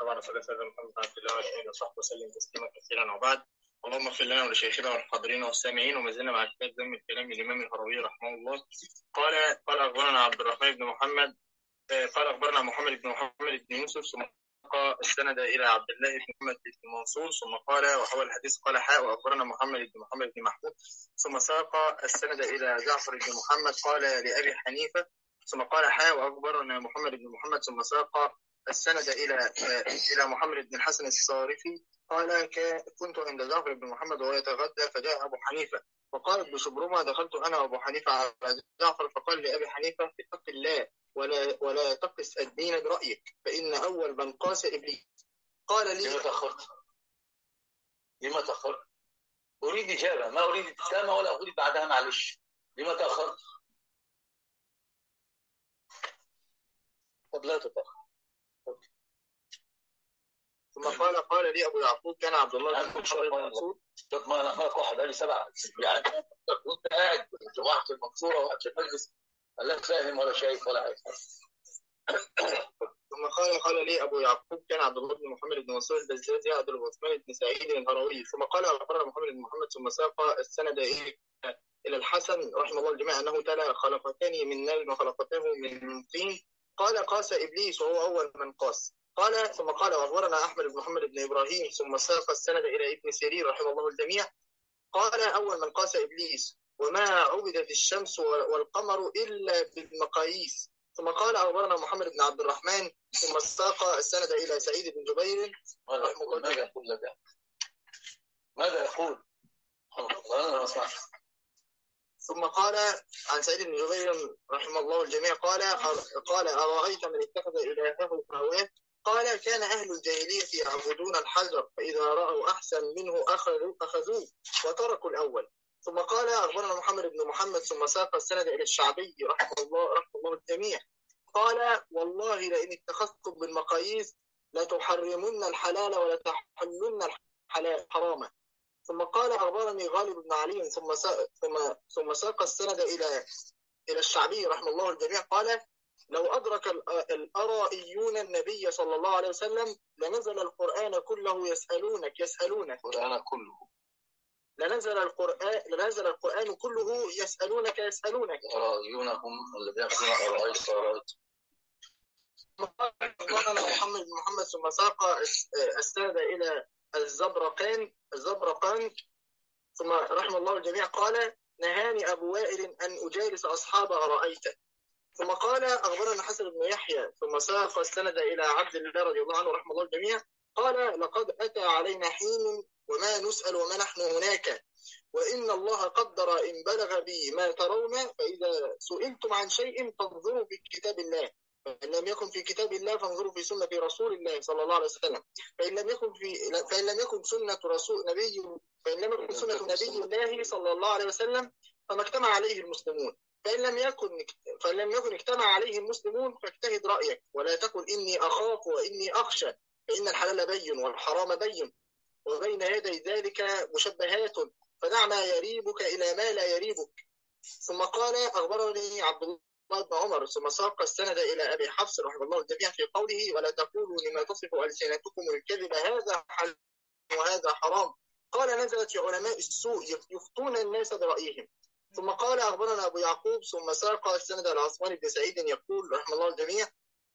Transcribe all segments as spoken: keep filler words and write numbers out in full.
والسلام على رسول الله سيدنا محمد عبد الله وآله وصحبه وسلم تسليما كثيرا وبعد. اللهم اغفر لنا ولشيخنا والحاضرين والسامعين وما زلنا مع كتاب ذم الكلام الإمام الهروي رحمه الله. قال قال أخبرنا عبد الرحمن بن محمد قال أخبرنا محمد بن محمد بن يوسف ثم ساق السند إلى عبد الله بن محمد بن منصور ثم قال وحول الحديث قال حاء وأخبرنا محمد بن محمد بن محمود ثم ساق السند إلى جعفر بن محمد قال لأبي حنيفة ثم قال حاء وأخبرنا محمد بن محمد ثم ساق السند إلى إلى محمد بن الحسن الصارفي قال كنت عند جعفر بن محمد وهو يتغدى فجاء أبو حنيفة وقالت بشبرمة دخلت أنا وأبو حنيفة على جعفر فقال لأبي حنيفة اتق الله ولا ولا تقس الدين برأيك فإن أول من قاس إبليس. قال لي لما تأخرت لما تأخرت أريد إجابة ما أريد ابتسامة ولا أريد بعدها معلش. لما تأخرت؟ قد لا تتأخر. ثم قال قال لي أبو يعقوب كان عبد الله بن مسعود ما أنا ما واحد قال لي سبعة يعني كنت قاعد في واحد المنصورة وقت في المجلس لا فاهم ولا شايف ولا عارف. ثم قال قال لي أبو يعقوب كان عبد الله بن محمد بن منصور البزازي عبد الرحمن بن سعيد الهروي ثم قال أخبرنا محمد بن محمد ثم ساق السند إلى الحسن رحمه الله الجميع أنه تلا خلقتان من نار وخلقته من طين قال قاس إبليس وهو أول من قاس. قال ثم قال وأخبرنا أحمد بن محمد بن إبراهيم ثم ساق السند إلى ابن سيرين رحمه الله الجميع قال أول من قاس إبليس وما عبدت الشمس والقمر إلا بالمقاييس. ثم قال أخبرنا محمد بن عبد الرحمن ثم ساق السند إلى سعيد بن جبير رحمه الله. ماذا يقول لك؟ ماذا يقول؟ أنا ما أسمع. ثم قال عن سعيد بن جبير رحمه الله الجميع قال قال أرأيت من اتخذ إلهه هواه قال كان أهل الجاهلية يعبدون الحجر فإذا رأوا أحسن منه أخذوا أخذوه وتركوا الأول. ثم قال أخبرنا محمد بن محمد ثم ساق السند إلى الشعبي رحمه الله رحمه الله الجميع قال والله لئن اتخذتم بالمقاييس لتحرمن الحلال ولا تحلن الحلال حراما. ثم قال أخبرني غالب بن علي ثم ثم ثم ساق السند إلى إلى الشعبي رحمه الله الجميع قال لو أدرك الأرائيون النبي صلى الله عليه وسلم لنزل القرآن كله يسألونك يسألونك القرآن كله لنزل القرآن لنزل القرآن كله يسألونك يسألونك أرائيون هم الذين يقولون أرأيت أرأيت. قال محمد بن محمد ثم ساق السند إلى الزبرقان الزبرقان ثم رحمه الله الجميع قال نهاني أبو وائل أن أجالس أصحاب أرأيت. ثم قال أخبرنا حسن بن يحيى ثم ساق السند إلى عبد الله رضي الله عنه رحمه الله الجميع قال لقد أتى علينا حين وما نسأل وما نحن هناك وإن الله قدر إن بلغ بي ما ترون فإذا سئلتم عن شيء فانظروا في كتاب الله فإن لم يكن في كتاب الله فانظروا في سنة رسول الله صلى الله عليه وسلم فإن لم يكن في فإن لم يكن سنة رسول نبي فإن لم يكن سنة نبي الله صلى الله عليه وسلم فما اجتمع عليه المسلمون فإن لم يكن فإن لم يكن اجتمع عليه المسلمون فاجتهد رأيك ولا تقل إني أخاف وإني أخشى فإن الحلال بين والحرام بين وبين يدي ذلك مشبهات فدع ما يريبك إلى ما لا يريبك. ثم قال أخبرني عبد الله بن عمر ثم ساق السند إلى أبي حفص رحمه الله الجميع في قوله ولا تقولوا لما تصف ألسنتكم الكذب هذا حلال وهذا حرام قال نزلت في علماء السوء يفتون الناس برأيهم. ثم قال أخبرنا أبو يعقوب ثم ساق السند إلى عثمان بن سعيد يقول رحمه الله الجميع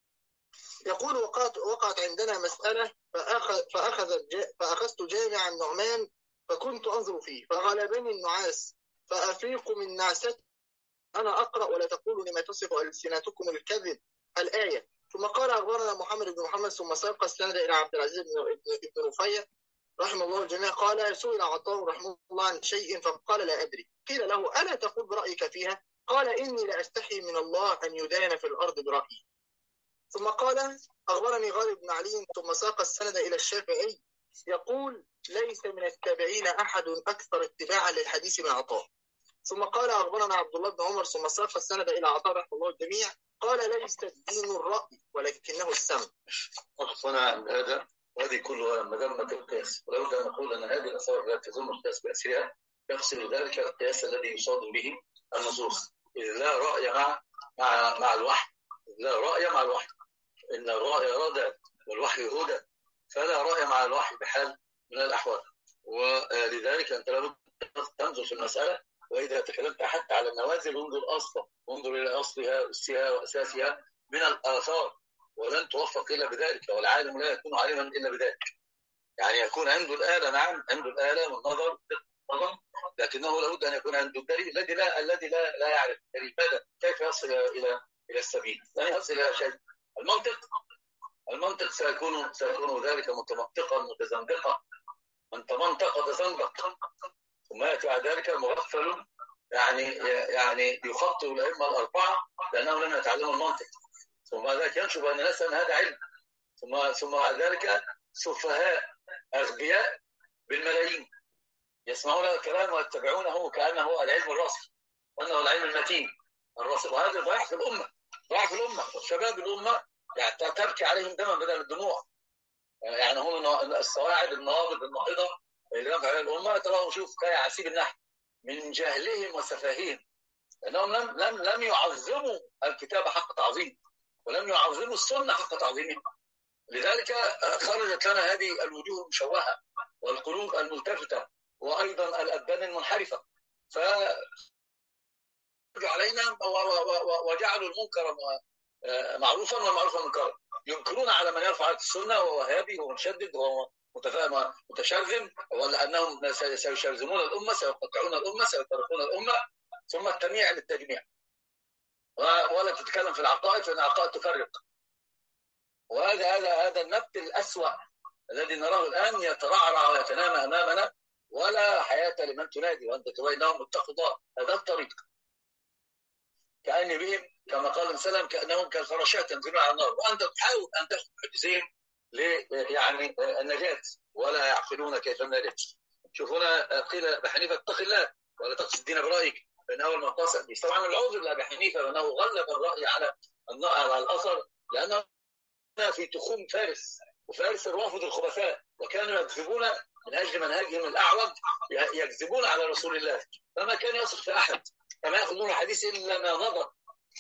يقول وقعت, وقعت عندنا مسألة فأخذ فأخذ فأخذت جامع النعمان فكنت أنظر فيه فغلبني النعاس فأفيق من نعستي أنا أقرأ ولا تقولوا لما تصف ألسنتكم الكذب الآية. ثم قال أخبرنا محمد بن محمد ثم ساق السند إلى عبد العزيز بن رفيع رحمه الله الجميع قال سئل عطاء رحمه الله عن شيء فقال لا أدري قيل له ألا تقول برأيك فيها قال إني لا أستحي من الله أن يدان في الأرض برأيي. ثم قال أخبرني غالب بن علي ثم ساق السند إلى الشافعي يقول ليس من التابعين أحد أكثر اتباعا للحديث من عطاء. ثم قال أخبرنا عبد الله بن عمر ثم ساق السند إلى عطاء رحمه الله الجميع قال ليس الدين الرأي ولكنه السمع. وقفنا عند هذا وهذه كلها مذمة القياس ولو أن نقول أن هذه الأصابع لا تزم القياس بأسرها يقصد ذلك القياس الذي يصاد به النصوص إذ لا رأي مع مع مع الوحي إذ لا رأي مع الوحي إن الرأي رادع والوحي هدى فلا رأي مع الوحي بحال من الأحوال. ولذلك أنت لابد تنظر في المسألة، وإذا تكلمت حتى على النوازل انظر أصلا، انظر إلى أصلها أسها وأساسها من الآثار، ولن توفق إلا بذلك، والعالم لا يكون عالما إلا بذلك. يعني يكون عنده الآلة، نعم عنده الآلة والنظر، لكنه لابد أن يكون عنده الدليل الذي لا الذي لا لا يعرف الدليل. ماذا؟ كيف يصل إلى إلى السبيل؟ لا يصل إلى شيء. المنطق المنطق سيكون سيكون ذلك متمنطقا متزندقا، من تمنطق تزندق، ثم يأتي بعد ذلك مغفل، يعني يعني يخطئ الأئمة الأربعة لأنهم لم يتعلموا المنطق، ثم بعد ذلك ينشب أن الناس أن هذا علم، ثم ثم بعد ذلك سفهاء أغبياء بالملايين يسمعون الكلام ويتبعونه كأنه العلم الراسخ وأنه العلم المتين الراسخ، وهذا ضياع في الأمة، ضياع في الأمة، وشباب الأمة يعني تبكي عليهم دما بدل الدموع. يعني هم الصواعد النوابض الناهضة اللي ينفع عليها الأمة تراهم شوف كيعاسيب النحل من جهلهم وسفاههم، لأنهم لم لم لم يعظموا الكتاب حق تعظيم، ولم يعظموا السنة حق تعظيمها. لذلك خرجت لنا هذه الوجوه المشوهة والقلوب الملتفتة وأيضا الأبدان المنحرفة، فرجعوا علينا وجعلوا المنكر معروفا والمعروف منكرا، ينكرون على من يرفع السنة وهو وهابي ومشدد ومتفاهم متشرذم، ولا أنهم سيشرذمون الأمة، سيقطعون الأمة، سيفرقون الأمة، ثم التمييع للتجميع، ولا تتكلم في العقائد فإن العقائد تفرق. وهذا هذا هذا النبت الأسوأ الذي نراه الآن يترعرع ويتنامى أمامنا، ولا حياة لمن تنادي وأنت تبينهم اتقوا الله. هذا الطريق، كأن بهم كما قال السلام كأنهم كالفراشات ينزلون على النار، وأنت تحاول أن تأخذ حجزهم يعني النجاة ولا يعقلون كيف النجاة. شوفونا قيل بحنيفة اتق الله ولا تقصد الدين برأيك، فإن أول ما قاس طبعا العذر لأبي حنيفة لأنه غلب الرأي على على الأثر، لأنه في تخوم فارس، وفارس الرافض الخبثاء، وكانوا يكذبون من أجل منهجهم الأعوج، يكذبون على رسول الله، فما كان يثق في أحد، فما يأخذون الحديث إلا ما نظر،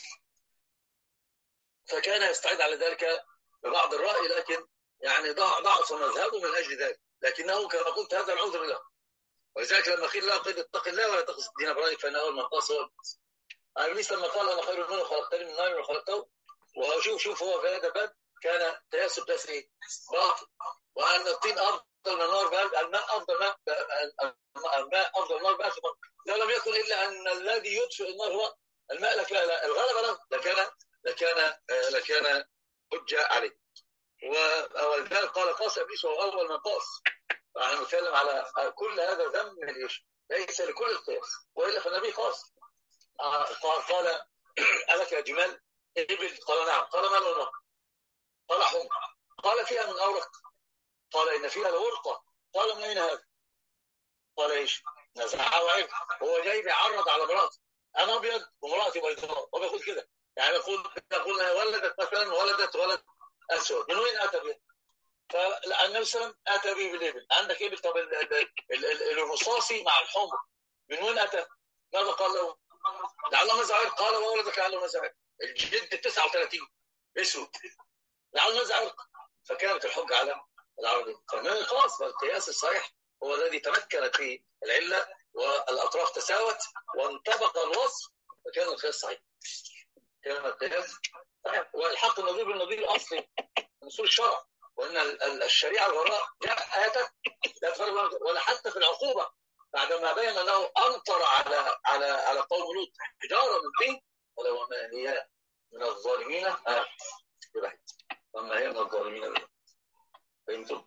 فكان يستعد على ذلك ببعض الرأي، لكن يعني ضعف مذهبه من أجل ذلك، لكنه كما قلت هذا العذر له. ولذلك لما قيل له قد اتق الله ولا تقصد الدين برأيك فإن أول من قاس هو إبليس، لما قال أنا خير منه خلقتني من نار وخلقته، وشوف شوف هو في هذا الباب كان تياسب تسري باطل، وأن الطين أفضل من النار بألف، الماء أفضل ماء الماء أفضل النار بألف مرة، لو لم يكن إلا أن الذي يطفئ النار هو الماء لك لا لا الغلبة له لكان لكان لكان حجة عليه. ولذلك قال قاس إبليس وهو أول من قاس. فأنا نتكلم على كل هذا ذم من إيش؟ ليس لكل القياس، وإلا فالنبي قاس. قال قال ألك يا جمال إبل؟ قال نعم. قال ما لونها؟ قال حمر. قال فيها من أورق؟ قال إن فيها لورقة. قال من أين هذا؟ قال إيش؟ نزعها وعيب. هو جاي بيعرض على امرأته، أنا أبيض ومرأتي بيضاء، هو بيقول كده، يعني يقول يقول ولدت مثلا ولدت ولد أسود، من وين أتى به؟ فالنبي صلى الله عليه وسلم أتى به بالإبل. عندك إبل، طب الرصاصي مع الحمر من وين أتى؟ ماذا قال له؟ لعله مزعر. قال وولدك لعله مزعر. الجد تسعة وثلاثين اسود، لعله مزعر. فكانت الحجة على العربي. فمن القياس، فالقياس الصحيح هو الذي تمكنت فيه العلة والأطراف تساوت وانطبق الوصف، فكان القياس صحيح. كان القياس صحيح، والحق النظير بالنظير الأصلي من أصول الشرع، وأن الشريعة الغراء جاء آتت لا تفرق ولا حتى في العقوبة، بعدما بين أنه أمطر على على على قوم لوط حجارة من طين، ولو ما هي من الظالمين آه وما هي من الظالمين فهمتم؟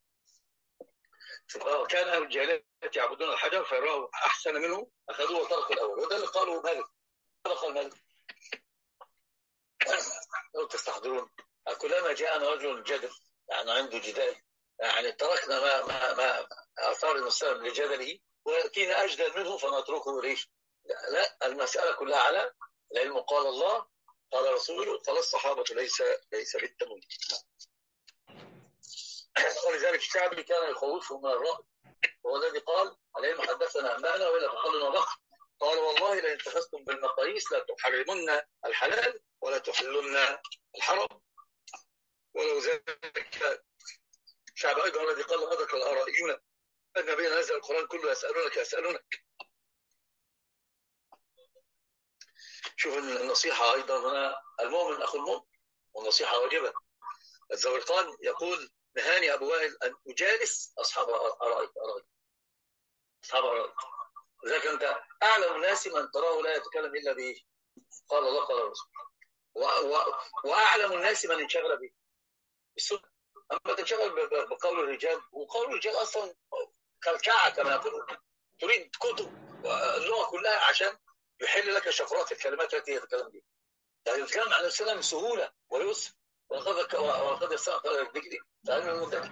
كان أهل الجاهلية يعبدون الحجر فيراه أحسن منه أخذوه وتركوا الأول، وده اللي قالوا مالك. ماذا قال مالك؟ لو تستحضرون كلما جاءنا رجل جدل، يعني عنده جدال، يعني تركنا ما ما ما أثار المسلم لجدله ويأتينا أجدل منه فنتركه ليش؟ لا, لا المسألة كلها على العلم. قال الله قال رسوله قال الصحابة، ليس ليس بالتمويل. ولذلك الشعبي كان يخوفه من الرأي، هو الذي قال العلم حدثنا أنبأنا وإلا فقلنا ضخم. قال والله لئن اتخذتم بالمقاييس لا تحرمن الحلال ولا تحلن الحرام، ولو ذلك الذي قال أدرك الآرائيون النبي نزل القرآن كله يسألونك يسألونك. شوف النصيحة أيضا هنا، المؤمن أخو المؤمن والنصيحة واجبة. الزورقان يقول نهاني أبو وائل أن أجالس أصحاب أرائك أرائك أصحاب أرائك. لذلك أنت أعلم الناس من تراه لا يتكلم إلا به قال الله قال الرسول، وأعلم الناس من انشغل به السنة. أما تنشغل بقول الرجال، وقول الرجال أصلا كالكعة كما يقولون، تريد كتب اللغة كلها عشان يحل لك شفرات الكلمات التي يتكلم بها. يعني يتكلم عن السلام بسهولة ويسر، وقد وقد يستطيع الذكر فعلم المدة.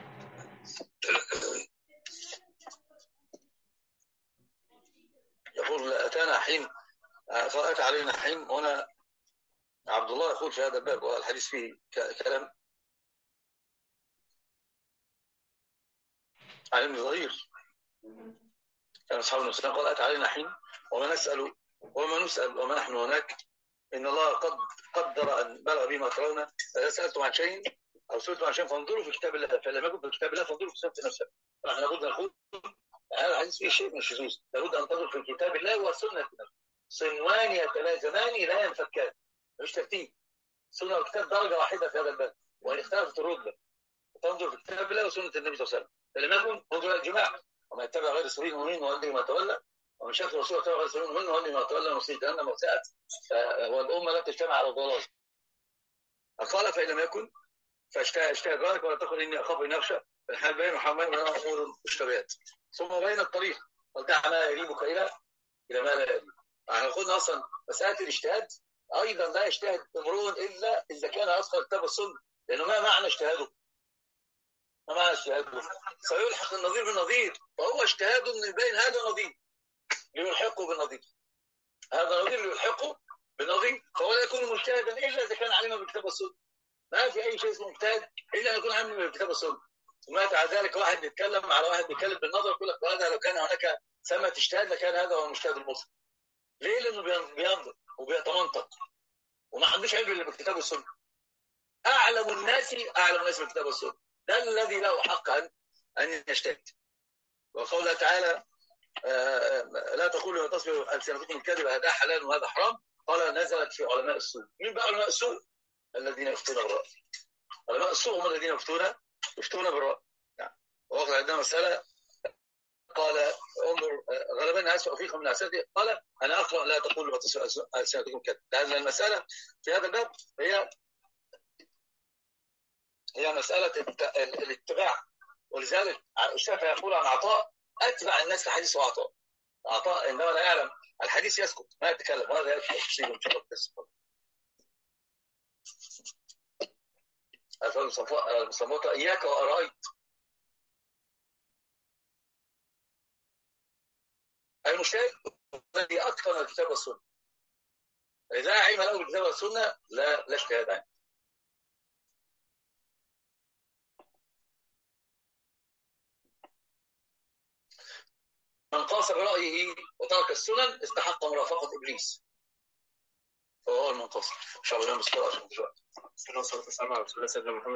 يقول أتانا حين أتى علينا حين، وأنا عبد الله يقول في هذا الباب والحديث فيه كلام عن ابن ظهير كان أصحاب النبي قال أتى علينا حين وما نسأل وما نسأل وما نحن هناك إن الله قد قدر أن بلغ بما ترون. إذا سألتم عن شيء أو سئلتم عن شيء فانظروا في كتاب الله، فلم يكن في كتاب الله فانظروا في سنة نفسه. فنحن لابد أن نقول هذا الحديث فيه شيء من الشذوذ، لابد أن تنظر في كتاب الله وسنة نفسه. صنوان يتلازمان لا ينفكان، مش ترتيب. سنة والكتاب درجة واحدة في هذا الباب، وإن اختلفت الرتبة تنظر في كتاب الله وسنة النبي صلى الله عليه وسلم. فلم يكن انظر الجماعة وما يتبع غير سبيل المؤمنين وولي ما تولى، ومن شاف الرسول يتبع غير سبيل المؤمنين وولي ما تولى ونصيب جهنم وساءت والأمة لا تجتمع على الضلال. قال فإن لم يكن فاجتهد ذلك ولا تقل إني أخاف إن أخشى فالحال بين محمد وأنا أمور مشتبهات ثم بين الطريق ودع ما يريبك إلى إلى ما لا يريبك. احنا قلنا أصلا مسألة الاجتهاد أيضا لا يجتهد امرؤ إلا إذا كان أصغر كتاب السنة، لأنه ما معنى اجتهاده؟ ما معنى اجتهاده؟ سيلحق النظير بالنظير، فهو اجتهاده من بين هذا نظير ليلحقه بالنظير، هذا نظير ليلحقه بالنظير، فهو لا يكون مجتهدا إلا إذا كان علما بكتاب السنة. ما في أي شيء اسمه مجتهد إلا أن يكون علما بكتاب السنة. ثم مع ذلك واحد بيتكلم على واحد بيتكلم بالنظر يقول لك وهذا لو كان هناك ثمة اجتهاد لكان هذا هو المجتهد المسلم. ليه؟ لأنه بينظر وبيتمنطق وما عندوش علم الا بكتاب السنة. أعلم الناس أعلم الناس بكتاب السنة، ده الذي له حق أن أن يجتهد. وقوله تعالى لا تقولوا لا تصبروا ألسنتكم الكذب هذا حلال وهذا حرام، قال نزلت في علماء السوء. مين بقى علماء السوء؟ الذين يفتون بالرأي. علماء السوء هم الذين يفتون يفتون بالرأي. يعني وقت عندنا مسألة قال انظر غالبا الناس فيكم من الأسئلة، قال أنا أقرأ لا تقولوا لا تصبروا ألسنتكم الكذب، لأن المسألة في هذا الباب هي هي مسألة الاتباع. ولذلك الشافعي يقول عن عطاء أتبع الناس لحديث وعطاء. عطاء إنما لا يعلم الحديث يسكت ما يتكلم، وهذا يكفي تفصيل إن شاء الله. المصموطة إياك وأرأيت المجتهد الذي أتقن الكتاب والسنة، إذا علم له بالكتاب والسنة لا لا اجتهاد عنه. من قاس برأيه وترك السنن استحق مرافقة إبليس، فهو المنتصر. شعب اليوم بسكرة عشان دلوقتي.